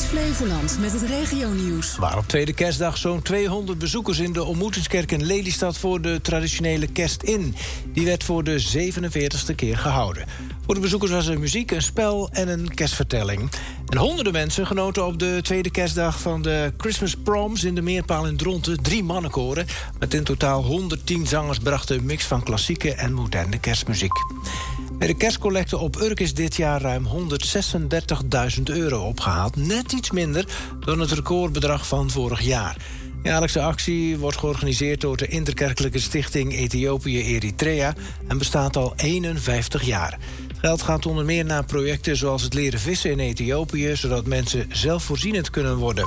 Flevoland met het regionieuws. Waar op tweede kerstdag zo'n 200 bezoekers in de ontmoetingskerk in Lelystad voor de traditionele kerst in. Die werd voor de 47e keer gehouden. Voor de bezoekers was er muziek, een spel en een kerstvertelling. En honderden mensen genoten op de tweede kerstdag van de Christmas Proms in de Meerpaal in Dronten 3 mannenkoren. Met in totaal 110 zangers brachten een mix van klassieke en moderne kerstmuziek. Bij de kerstcollecte op Urk is dit jaar ruim €136.000 opgehaald. Net iets minder dan het recordbedrag van vorig jaar. De jaarlijkse actie wordt georganiseerd door de interkerkelijke stichting Ethiopië-Eritrea en bestaat al 51 jaar. Het geld gaat onder meer naar projecten zoals het leren vissen in Ethiopië, zodat mensen zelfvoorzienend kunnen worden.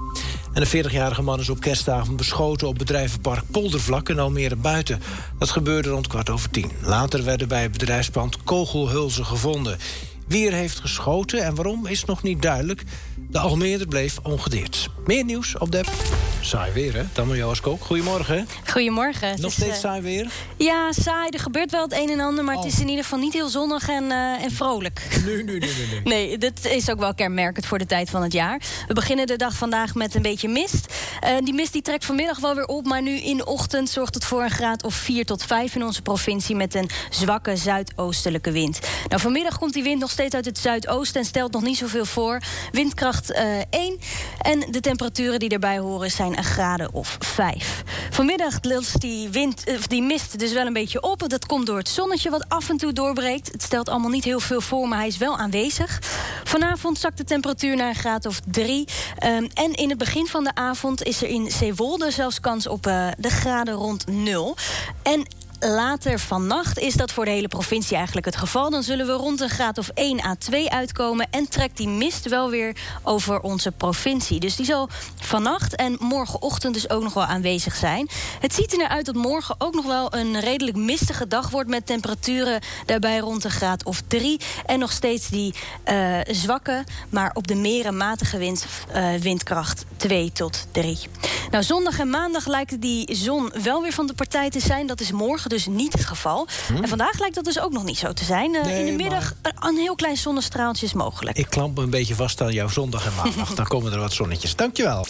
En een 40-jarige man is op kerstavond beschoten op bedrijvenpark Poldervlak in Almere Buiten. Dat gebeurde rond 10:15. Later werden bij het bedrijfspand kogelhulzen gevonden. Wie er heeft geschoten en waarom is nog niet duidelijk. De Almeerder bleef ongedeerd. Meer nieuws op de app. Saai weer, hè? Tamara Johaskook, goedemorgen. Goedemorgen. Nog steeds saai weer? Ja, saai. Er gebeurt wel het een en ander, maar het is in ieder geval niet heel zonnig en vrolijk. Nee. Nee, dat is ook wel kenmerkend voor de tijd van het jaar. We beginnen de dag vandaag met een beetje mist. Die mist die trekt vanmiddag wel weer op, maar nu in de ochtend zorgt het voor een graad of 4 tot 5 in onze provincie met een zwakke zuidoostelijke wind. Nou, vanmiddag komt die wind nog steeds uit het zuidoosten en stelt nog niet zoveel voor. Windkracht 1 en de temperaturen die erbij horen zijn een graden of 5. Vanmiddag lost die mist dus wel een beetje op. Dat komt door het zonnetje wat af en toe doorbreekt. Het stelt allemaal niet heel veel voor, maar hij is wel aanwezig. Vanavond zakt de temperatuur naar een graad of 3. En in het begin van de avond is er in Zeewolde zelfs kans op de graden rond 0. En later vannacht is dat voor de hele provincie eigenlijk het geval. Dan zullen we rond een graad of 1 à 2 uitkomen en trekt die mist wel weer over onze provincie. Dus die zal vannacht en morgenochtend dus ook nog wel aanwezig zijn. Het ziet er naar uit dat morgen ook nog wel een redelijk mistige dag wordt met temperaturen daarbij rond een graad of 3. En nog steeds die zwakke, maar op de meren matige windkracht 2 tot 3. Nou, zondag en maandag lijkt die zon wel weer van de partij te zijn. Dat is morgen dus niet het geval. En vandaag lijkt dat dus ook nog niet zo te zijn. In de middag een heel klein zonnestraaltje is mogelijk. Ik klamp me een beetje vast aan jouw zondag en maandag. Dan komen er wat zonnetjes. Dankjewel.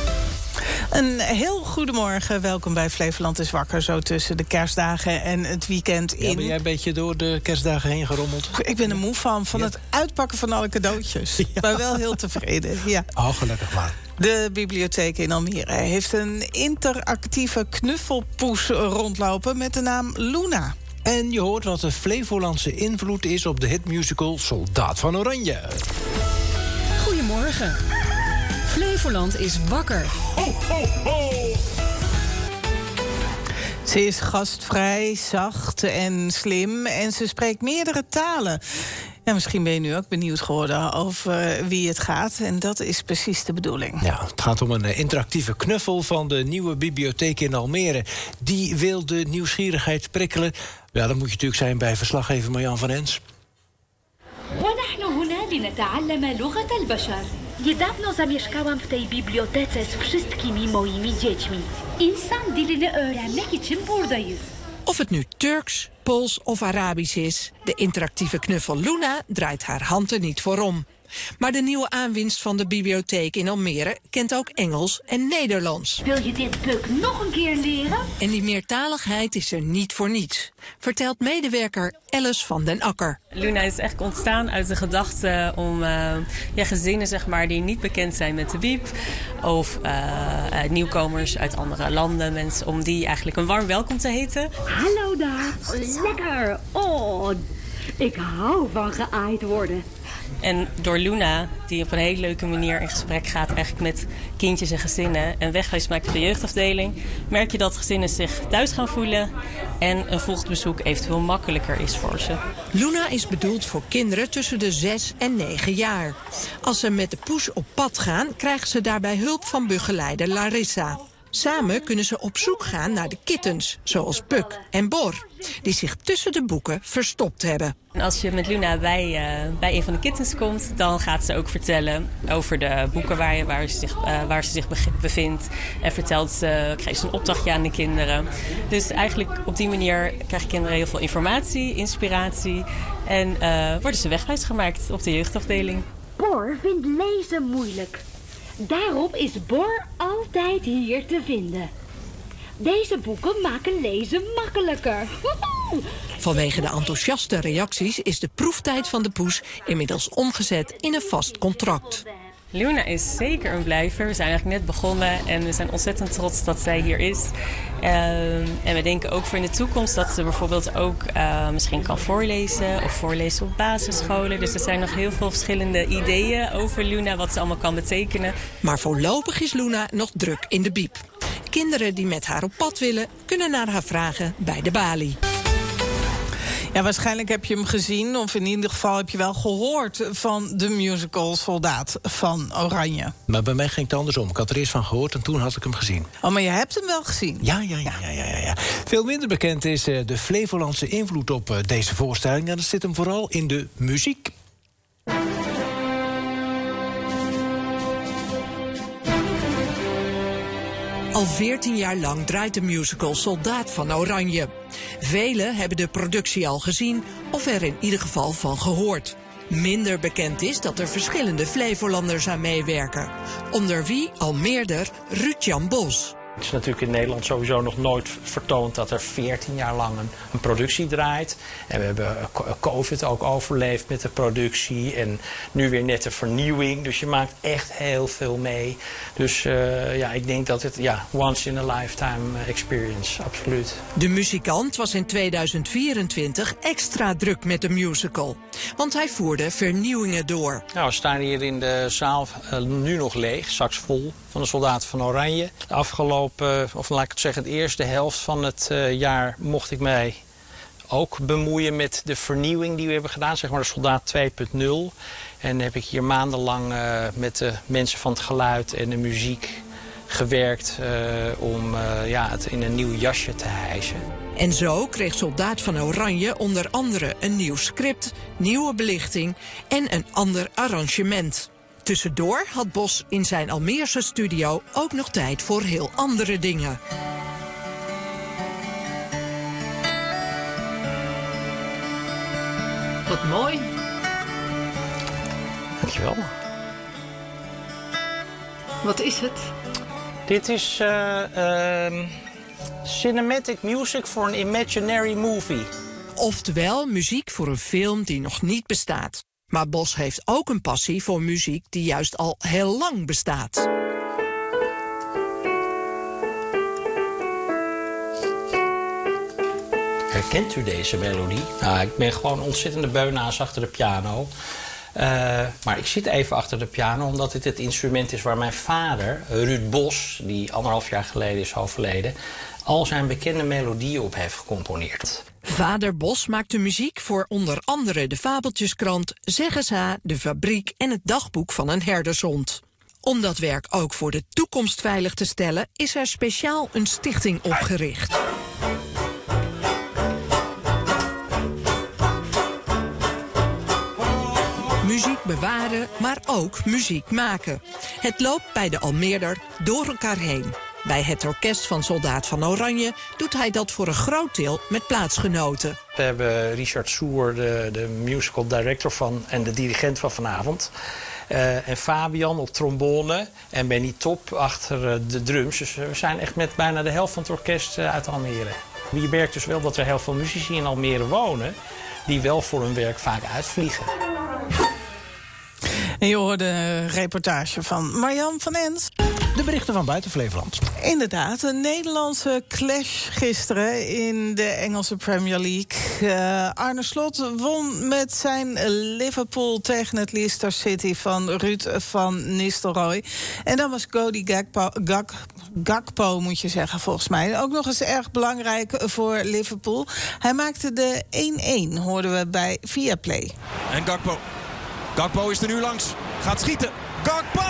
Een heel goedemorgen. Welkom bij Flevoland is wakker. Zo tussen de kerstdagen en het weekend in. Ja, ben jij een beetje door de kerstdagen heen gerommeld? Ik ben er moe van het uitpakken van alle cadeautjes. Ja. Maar wel heel tevreden. Ja. Oh, gelukkig maar. De bibliotheek in Almere heeft een interactieve knuffelpoes rondlopen met de naam Luna. En je hoort wat de Flevolandse invloed is op de hitmusical Soldaat van Oranje. Goedemorgen. Flevoland is wakker. Ho, ho, ho! Ze is gastvrij, zacht en slim en ze spreekt meerdere talen. Ja, misschien ben je nu ook benieuwd geworden over wie het gaat. En dat is precies de bedoeling. Ja, het gaat om een interactieve knuffel van de nieuwe bibliotheek in Almere. Die wil de nieuwsgierigheid prikkelen. Ja, dat moet je natuurlijk zijn bij verslaggever Marjan van Ens. ونحن هنا لنتعلم لغة البشر. Niedawno zamieszkałam w tej bibliotece z wszystkimi moimi dziećmi. İnsan dilini öğrenmek için buradayız. Of het nu Turks, Pools of Arabisch is, de interactieve knuffel Luna draait haar hand er niet voor om. Maar de nieuwe aanwinst van de bibliotheek in Almere kent ook Engels en Nederlands. Wil je dit boek nog een keer leren? En die meertaligheid is er niet voor niets, vertelt medewerker Alice van den Akker. Luna is echt ontstaan uit de gedachte om gezinnen zeg maar, die niet bekend zijn met de bieb. Of nieuwkomers uit andere landen, mensen, om die eigenlijk een warm welkom te heten. Hallo daar, lekker. Oh, ik hou van geaaid worden. En door Luna, die op een hele leuke manier in gesprek gaat eigenlijk met kindjes en gezinnen en wegwijs maakt op de jeugdafdeling, merk je dat gezinnen zich thuis gaan voelen en een volgend bezoek eventueel makkelijker is voor ze. Luna is bedoeld voor kinderen tussen de 6 en 9 jaar. Als ze met de poes op pad gaan, krijgen ze daarbij hulp van begeleider Larissa. Samen kunnen ze op zoek gaan naar de kittens, zoals Puk en Bor, die zich tussen de boeken verstopt hebben. En als je met Luna bij een van de kittens komt, dan gaat ze ook vertellen over de boeken waar ze zich bevindt. En geeft ze een opdrachtje aan de kinderen. Dus eigenlijk op die manier krijgen kinderen heel veel informatie, inspiratie en worden ze wegwijs gemaakt op de jeugdafdeling. Bor vindt lezen moeilijk. Daarom is Bor altijd hier te vinden. Deze boeken maken lezen makkelijker. Vanwege de enthousiaste reacties is de proeftijd van de poes inmiddels omgezet in een vast contract. Luna is zeker een blijver. We zijn eigenlijk net begonnen en we zijn ontzettend trots dat zij hier is. En we denken ook voor in de toekomst dat ze bijvoorbeeld ook misschien kan voorlezen of voorlezen op basisscholen. Dus er zijn nog heel veel verschillende ideeën over Luna, wat ze allemaal kan betekenen. Maar voorlopig is Luna nog druk in de biep. Kinderen die met haar op pad willen, kunnen naar haar vragen bij de balie. Ja, waarschijnlijk heb je hem gezien, of in ieder geval heb je wel gehoord van de musical Soldaat van Oranje. Maar bij mij ging het andersom. Ik had er eerst van gehoord en toen had ik hem gezien. Oh, maar je hebt hem wel gezien? Ja. Veel minder bekend is de Flevolandse invloed op deze voorstelling. En dat zit hem vooral in de muziek. Al 14 jaar lang draait de musical Soldaat van Oranje. Velen hebben de productie al gezien of er in ieder geval van gehoord. Minder bekend is dat er verschillende Flevolanders aan meewerken. Onder wie al meerder Ruud-Jan Bos. Het is natuurlijk in Nederland sowieso nog nooit vertoond dat er 14 jaar lang een productie draait. En we hebben COVID ook overleefd met de productie. En nu weer net de vernieuwing. Dus je maakt echt heel veel mee. Dus ik denk dat het once in a lifetime experience, absoluut. De muzikant was in 2024 extra druk met de musical. Want hij voerde vernieuwingen door. Nou, we staan hier in de zaal nu nog leeg, straks vol, van de Soldaten van Oranje. De afgelopen, of laat ik het zeggen, de eerste helft van het jaar mocht ik mij ook bemoeien met de vernieuwing die we hebben gedaan, zeg maar de Soldaat 2.0. En heb ik hier maandenlang met de mensen van het geluid en de muziek gewerkt om het in een nieuw jasje te hijsen. En zo kreeg Soldaat van Oranje onder andere een nieuw script, nieuwe belichting en een ander arrangement. Tussendoor had Bos in zijn Almeerse studio ook nog tijd voor heel andere dingen. Wat mooi. Dankjewel. Wat is het? Dit is cinematic music for an imaginary movie. Oftewel muziek voor een film die nog niet bestaat. Maar Bos heeft ook een passie voor muziek die juist al heel lang bestaat. Herkent u deze melodie? Nou, ik ben gewoon een ontzettende beunaas achter de piano. Maar ik zit even achter de piano omdat dit het instrument is waar mijn vader, Ruud Bos, die 1,5 jaar geleden is overleden, al zijn bekende melodieën op heeft gecomponeerd. Vader Bos maakte muziek voor onder andere de Fabeltjeskrant, Zeggesa, De Fabriek en het Dagboek van een herdershond. Om dat werk ook voor de toekomst veilig te stellen, is er speciaal een stichting opgericht. Muziek bewaren, maar ook muziek maken. Het loopt bij de Almeerder door elkaar heen. Bij het orkest van Soldaat van Oranje doet hij dat voor een groot deel met plaatsgenoten. We hebben Richard Soer, de musical director van en de dirigent van vanavond. En Fabian op trombone en Benny Top achter de drums. Dus we zijn echt met bijna de helft van het orkest uit Almere. Je merkt dus wel dat er heel veel muzici in Almere wonen die wel voor hun werk vaak uitvliegen. En je hoorde een reportage van Marjan van Ens. De berichten van buiten Flevoland. Inderdaad, een Nederlandse clash gisteren in de Engelse Premier League. Arne Slot won met zijn Liverpool tegen het Leicester City van Ruud van Nistelrooy. En dan was Cody Gakpo, moet je zeggen, volgens mij. Ook nog eens erg belangrijk voor Liverpool. Hij maakte de 1-1, hoorden we bij Viaplay. En Gakpo is er nu langs. Gaat schieten. Gakpo!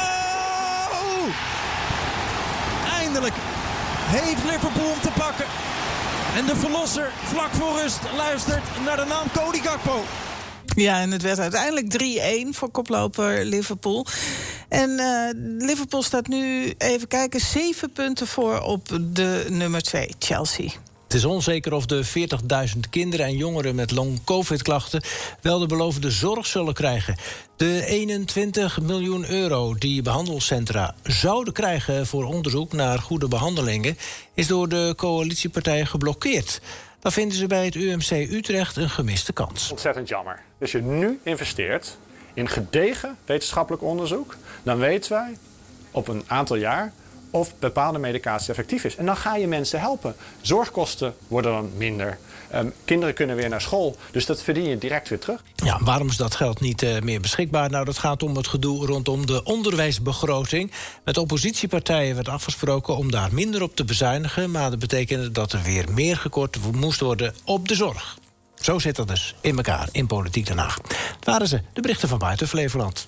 Eindelijk heeft Liverpool hem te pakken. En de verlosser vlak voor rust luistert naar de naam Cody Gakpo. Ja, en het werd uiteindelijk 3-1 voor koploper Liverpool. En Liverpool staat nu, even kijken, 7 punten voor op de nummer 2, Chelsea. Het is onzeker of de 40.000 kinderen en jongeren met long-covid-klachten wel de beloofde zorg zullen krijgen. De 21 miljoen euro die behandelcentra zouden krijgen voor onderzoek naar goede behandelingen is door de coalitiepartijen geblokkeerd. Dat vinden ze bij het UMC Utrecht een gemiste kans. Ontzettend jammer. Als je nu investeert in gedegen wetenschappelijk onderzoek, dan weten wij op een aantal jaar of bepaalde medicatie effectief is. En dan ga je mensen helpen. Zorgkosten worden dan minder. Kinderen kunnen weer naar school. Dus dat verdien je direct weer terug. Ja, waarom is dat geld niet meer beschikbaar? Nou, dat gaat om het gedoe rondom de onderwijsbegroting. Met oppositiepartijen werd afgesproken om daar minder op te bezuinigen. Maar dat betekende dat er weer meer gekort moest worden op de zorg. Zo zit dat dus in elkaar in Politiek Den Haag. Dat waren ze, de berichten van buiten Flevoland.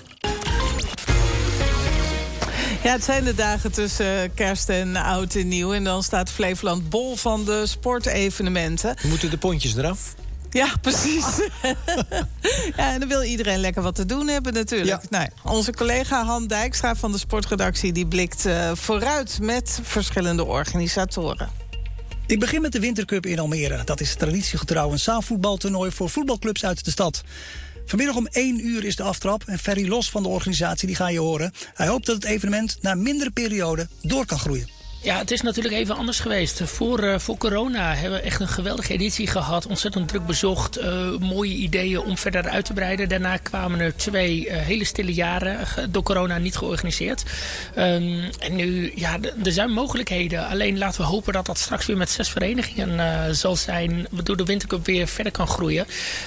Ja, het zijn de dagen tussen kerst en oud en nieuw. En dan staat Flevoland bol van de sportevenementen. Moeten de pontjes eraf? Ja, precies. Ja, en dan wil iedereen lekker wat te doen hebben natuurlijk. Ja. Nou, onze collega Han Dijkstra van de sportredactie die blikt vooruit met verschillende organisatoren. Ik begin met de Wintercup in Almere. Dat is traditiegetrouw een zaalvoetbaltoernooi voor voetbalclubs uit de stad. Vanmiddag om 1 uur is de aftrap en Ferry Los van de organisatie, die ga je horen. Hij hoopt dat het evenement na mindere periode door kan groeien. Ja, het is natuurlijk even anders geweest. Voor corona hebben we echt een geweldige editie gehad. Ontzettend druk bezocht. Mooie ideeën om verder uit te breiden. Daarna kwamen er 2 hele stille jaren. Door corona niet georganiseerd. En nu, ja, er zijn mogelijkheden. Alleen laten we hopen dat dat straks weer met 6 verenigingen zal zijn. Waardoor de Wintercup weer verder kan groeien.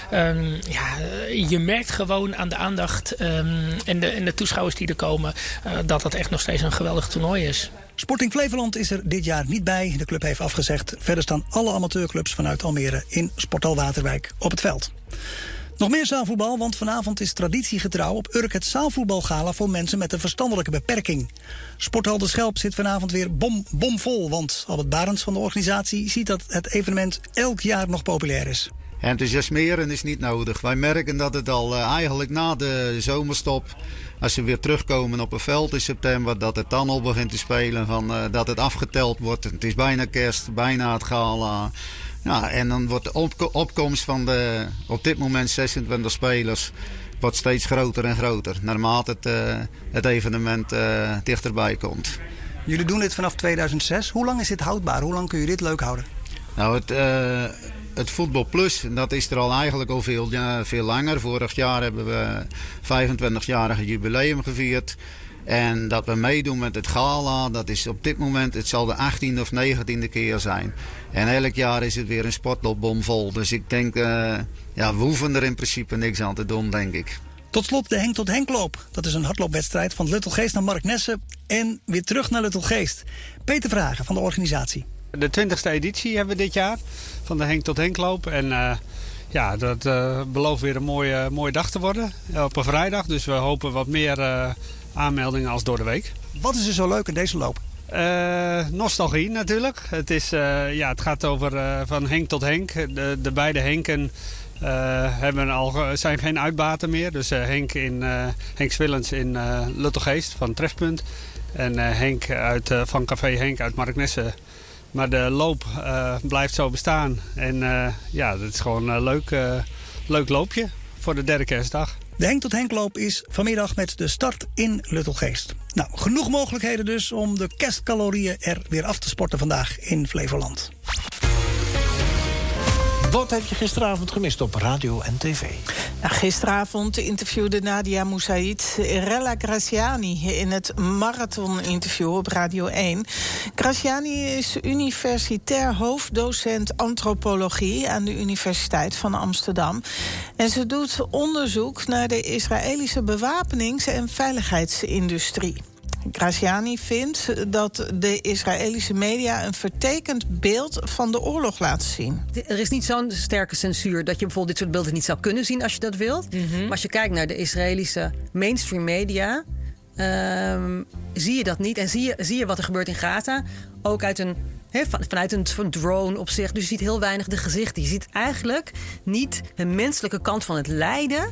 Je merkt gewoon aan de aandacht en de toeschouwers die er komen. Dat dat echt nog steeds een geweldig toernooi is. Sporting Flevoland is er dit jaar niet bij. De club heeft afgezegd. Verder staan alle amateurclubs vanuit Almere in Sporthal Waterwijk op het veld. Nog meer zaalvoetbal, want vanavond is traditiegetrouw op Urk het zaalvoetbalgala voor mensen met een verstandelijke beperking. Sporthal De Schelp zit vanavond weer bomvol, want Albert Barends van de organisatie ziet dat het evenement elk jaar nog populair is. Enthousiasmeren is niet nodig. Wij merken dat het al eigenlijk na de zomerstop, als ze weer terugkomen op een veld in september, dat het dan al begint te spelen, dat het afgeteld wordt. Het is bijna kerst, bijna het gala. Ja, en dan wordt de opkomst van de op dit moment 26 spelers wordt steeds groter en groter, naarmate het evenement dichterbij komt. Jullie doen dit vanaf 2006. Hoe lang is dit houdbaar? Hoe lang kun je dit leuk houden? Nou, het Voetbal Plus, dat is er al eigenlijk al veel langer. Vorig jaar hebben we 25-jarige jubileum gevierd. En dat we meedoen met het gala, dat is op dit moment, het zal de 18e of 19e keer zijn. En elk jaar is het weer een sportloop bomvol. Dus ik denk, we hoeven er in principe niks aan te doen, denk ik. Tot slot de Henk tot Henkloop. Dat is een hardloopwedstrijd van Luttelgeest naar Marknesse en weer terug naar Luttelgeest. Peter Vragen van de organisatie. De 20e editie hebben we dit jaar van de Henk tot Henkloop. En dat belooft weer een mooie dag te worden op een vrijdag. Dus we hopen wat meer aanmeldingen als door de week. Wat is er zo leuk in deze loop? Nostalgie natuurlijk. Het gaat over van Henk tot Henk. De beide Henken zijn geen uitbaten meer. Dus Henk Swillens in Luttelgeest van Trefpunt. En Henk van Café Henk uit Marknesse. Maar de loop blijft zo bestaan. En dat is gewoon een leuk loopje voor de derde kerstdag. De Henk tot Henkloop is vanmiddag met de start in Luttelgeest. Nou, genoeg mogelijkheden dus om de kerstcalorieën er weer af te sporten vandaag in Flevoland. Wat heb je gisteravond gemist op radio en tv? Nou, gisteravond interviewde Nadia Moussaïd Rella Graziani in het marathon-interview op Radio 1. Graziani is universitair hoofddocent antropologie aan de Universiteit van Amsterdam. En ze doet onderzoek naar de Israëlische bewapenings- en veiligheidsindustrie. Graziani vindt dat de Israëlische media een vertekend beeld van de oorlog laten zien. Er is niet zo'n sterke censuur dat je bijvoorbeeld dit soort beelden niet zou kunnen zien als je dat wilt. Mm-hmm. Maar als je kijkt naar de Israëlische mainstream media, zie je dat niet. En zie je wat er gebeurt in Gaza, ook vanuit een drone op zich. Dus je ziet heel weinig de gezichten. Je ziet eigenlijk niet de menselijke kant van het lijden.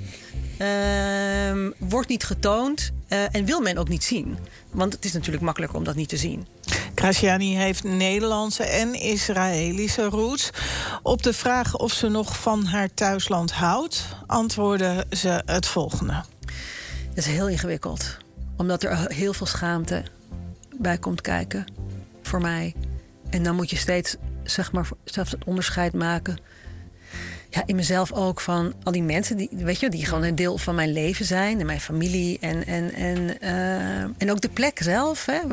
Wordt niet getoond en wil men ook niet zien. Want het is natuurlijk makkelijker om dat niet te zien. Graziani heeft Nederlandse en Israëlische roots. Op de vraag of ze nog van haar thuisland houdt, antwoordde ze het volgende. Het is heel ingewikkeld. Omdat er heel veel schaamte bij komt kijken. Voor mij. En dan moet je steeds, zeg maar, zelfs het onderscheid maken. Ja, in mezelf ook van al die mensen die gewoon een deel van mijn leven zijn. En mijn familie. En ook de plek zelf. Hè,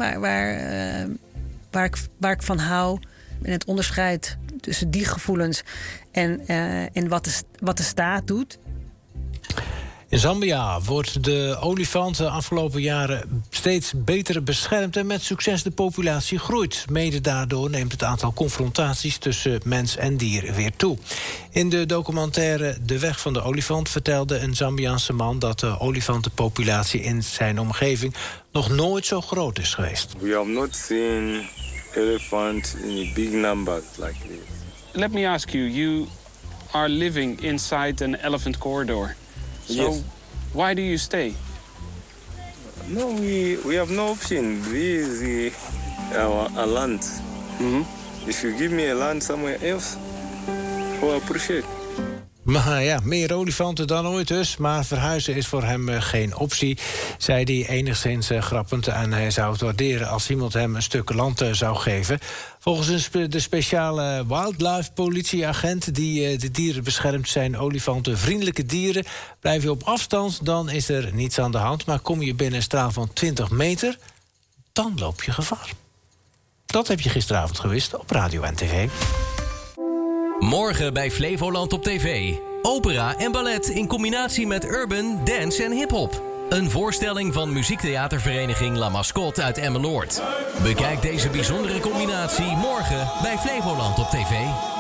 waar ik van hou. En het onderscheid tussen die gevoelens en wat de staat doet. In Zambia wordt de olifant de afgelopen jaren steeds beter beschermd en met succes de populatie groeit. Mede daardoor neemt het aantal confrontaties tussen mens en dier weer toe. In de documentaire De Weg van de Olifant vertelde een Zambiaanse man dat de olifantenpopulatie in zijn omgeving nog nooit zo groot is geweest. We have not seen elephants in big numbers like this. Let me ask you, you are living inside an elephant corridor. So, yes. Why do you stay? No, we have no option. This is our land. Mm-hmm. If you give me a land somewhere else, I will appreciate. Maar ja, meer olifanten dan ooit dus. Maar verhuizen is voor hem geen optie, zei hij enigszins grappend. En hij zou het waarderen als iemand hem een stuk land zou geven. Volgens de speciale wildlife-politieagent die de dieren beschermt, zijn olifanten vriendelijke dieren. Blijf je op afstand, dan is er niets aan de hand. Maar kom je binnen een straal van 20 meter, dan loop je gevaar. Dat heb je gisteravond gewist op Radio en TV. Morgen bij Flevoland op TV. Opera en ballet in combinatie met urban, dance en hiphop. Een voorstelling van muziektheatervereniging La Mascotte uit Emmeloord. Bekijk deze bijzondere combinatie morgen bij Flevoland op TV.